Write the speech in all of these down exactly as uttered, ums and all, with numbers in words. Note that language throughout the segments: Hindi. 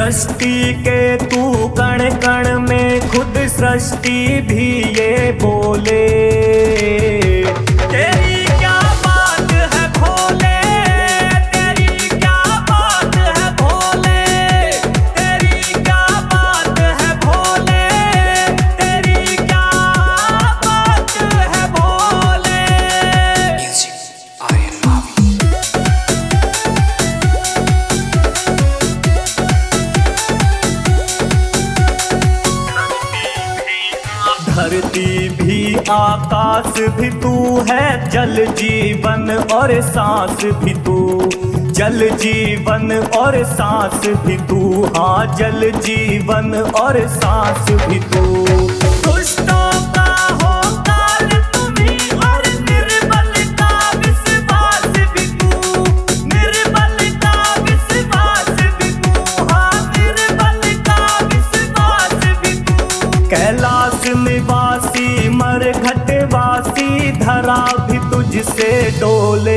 सृष्टि के तू कण कण में खुद सृष्टि भी ये बोले। तेरी क्या बात है भोले, तेरी क्या बात है भोले, तेरी क्या बात है भोले, तेरी क्या बात है भोले। धरती भी आकाश भी तू है, जल जीवन और सांस भी तू, जल जीवन और सांस भी तू, हाँ जल जीवन और सांस भी तू। दुष्टों का हो काल तुम्ही और निर्बल का विश्वास भी तू, निर्बल का विश्वास भी तू, हाँ निर्बल का विश्वास भी तू। कैलाश निवासी मरघटवासी धरा भी तुझसे डोले।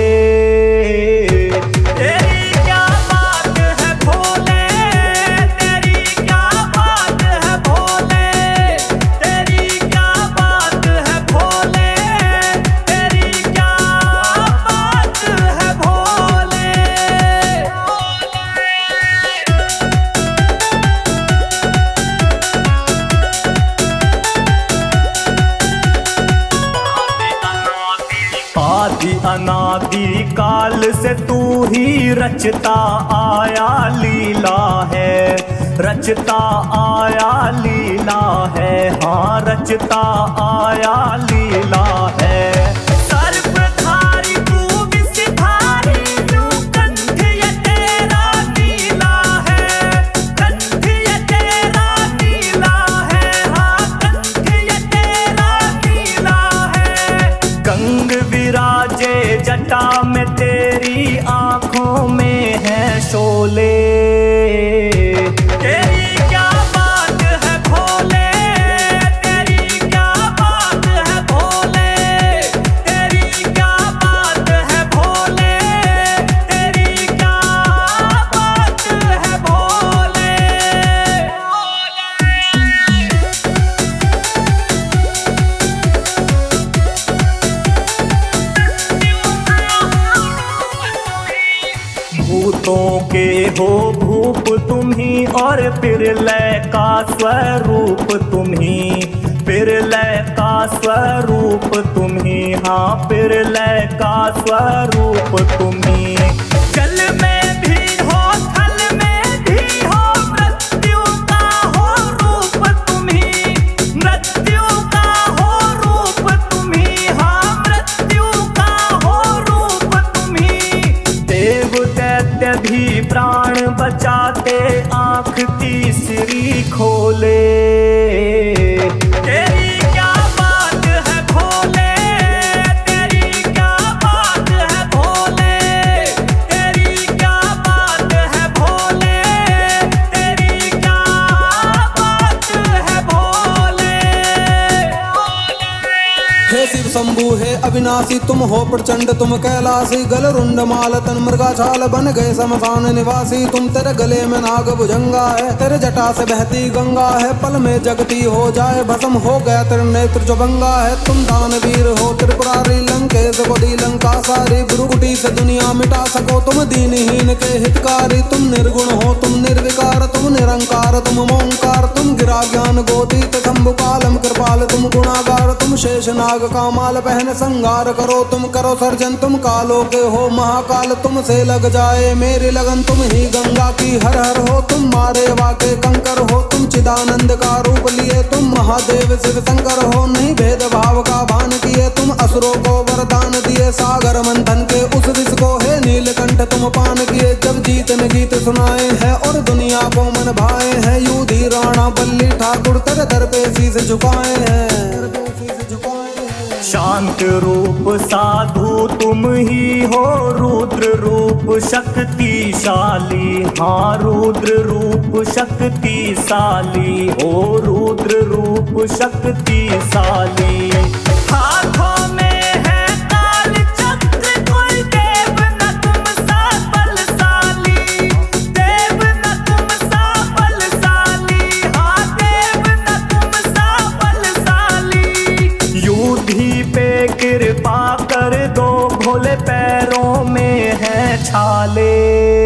तेरी क्या बात है भोले, तेरी क्या बात है भोले, तेरी क्या बात है भोले, तेरी क्या बात है भोले। आदि अनादि काल से तू ही रचता आया लीला है, रचता आया लीला है, हाँ रचता आया लीला है। सर्वधारी तू विषधारी तू, कंठ ये तेरा नीला है, कंठ ये तेरा नीला है, हाँ कंठ ये तेरा नीला है। गंग विराजे जटा में तेरी आंखों में है शोले। तेरी क्या बात है भोले, तेरी क्या बात है भोले, तेरी क्या बात है भोले, तेरी क्या बात है भोले। भूतों के हो भूप तुम्ही और प्रलय का स्वरूप तुम्ही, प्रलय का स्वरूप तुम्ही, हाँ प्रलय का स्वरूप तुम्ही। जल में भी हो थल में भी हो, मृत्यु का हो रूप तुम्ही, मृत्यु का हो रूप तुम्ही, हाँ मृत्यु का हो रूप तुम्ही। देव दैत्य भी प्राण बचाते आंख तीसरी खोले। तेरी क्या बात है भोले, तेरी क्या बात है भोले, तेरी क्या बात है भोले, तेरी क्या बात है भोले। हे शिव शंभु हे अविनाशी तुम हो प्रचंड तुम कैलाशी, गल रुंड माल तन मृगाछाल बन गए शमशान निवासी। तुम तेरे गले में नाग भुजंगा है, तेरे जटा से बहती गंगा है, पल में जगती हो जाए भस्म हो गया तेरे नेत्र जो गंगा है। तुम दानवीर हो त्रिपुरारी, लंकेश को दी लंका सारी, भ्रुकुटी से दुनिया मिटा सको तुम दीनहीन के हितकारी। तुम निर्गुण हो तुम निर्विकार, तुम निरंकार तुम ओंकार, तुम गिरा ज्ञान गोतीत शंभु कालम कृपाल तुम गुणागार। तुम शेष नाग का माल पहन संगार करो, तुम करो सर्जन तुम कालों के हो महाकाल। तुमसे लग जाए मेरी लगन, तुम ही गंगा की हर हर हो, तुम मारे वाके कंकर हो, तुम चिदानंद का रूप लिए, तुम महादेव शिव शंकर हो। नहीं भेदभाव का भान किए तुम असुरों को वरदान दिए, सागर मंथन के उस विष को हे नीलकंठ तुम पान किए। जब जीत ने गीत सुनाए हैं और दुनिया को मन भाए हैं, यूधी राणा बल्ली ठाकुर तेरे दर पे शीश झुकाए हैं। शांत रूप साधु तुम ही हो, रुद्र रूप शक्तिशाली, हाँ रुद्र रूप शक्तिशाली हो, रुद्र रूप शक्तिशाली। हाथों में है काल चक्र, कोई देव न तुम सा बलशाली, देव न तुम सा छाले।